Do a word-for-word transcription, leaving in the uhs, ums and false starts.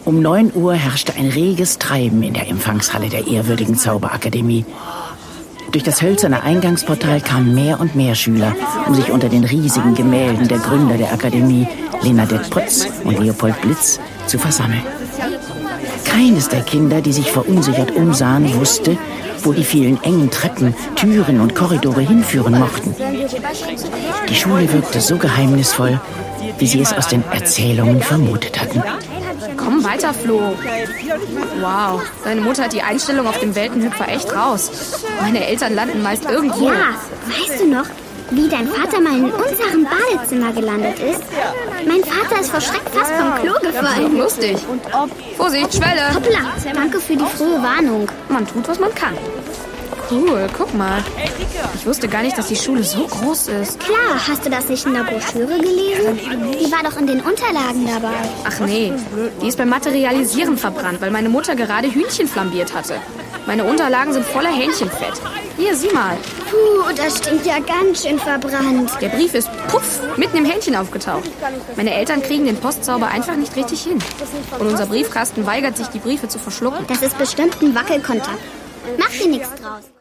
Um neun Uhr herrschte ein reges Treiben in der Empfangshalle der ehrwürdigen Zauberakademie. Durch das hölzerne Eingangsportal kamen mehr und mehr Schüler, um sich unter den riesigen Gemälden der Gründer der Akademie, Lenadett Potz und Leopold Blitz, zu versammeln. Keines der Kinder, die sich verunsichert umsahen, wusste, wo die vielen engen Treppen, Türen und Korridore hinführen mochten. Die Schule wirkte so geheimnisvoll, wie sie es aus den Erzählungen vermutet hatten. Komm weiter, Flo. Wow, deine Mutter hat die Einstellung auf dem Weltenhüpfer echt raus. Meine Eltern landen meist irgendwo. Ja, weißt du noch, wie dein Vater mal in unserem Badezimmer gelandet ist? Mein Vater ist vor Schreck fast vom Klo gefallen. Lustig. Vorsicht, Schwelle. Hoppla, danke für die frühe Warnung. Man tut, was man kann. Cool, guck mal. Ich wusste gar nicht, dass die Schule so groß ist. Klar, hast du das nicht in der Broschüre gelesen? Die war doch in den Unterlagen dabei. Ach nee, die ist beim Materialisieren verbrannt, weil meine Mutter gerade Hühnchen flambiert hatte. Meine Unterlagen sind voller Hähnchenfett. Hier, sieh mal. Puh, das stinkt ja ganz schön verbrannt. Der Brief ist, puff, mitten im Hähnchen aufgetaucht. Meine Eltern kriegen den Postzauber einfach nicht richtig hin. Und unser Briefkasten weigert sich, die Briefe zu verschlucken. Das ist bestimmt ein Wackelkontakt. Mach dir nichts draus.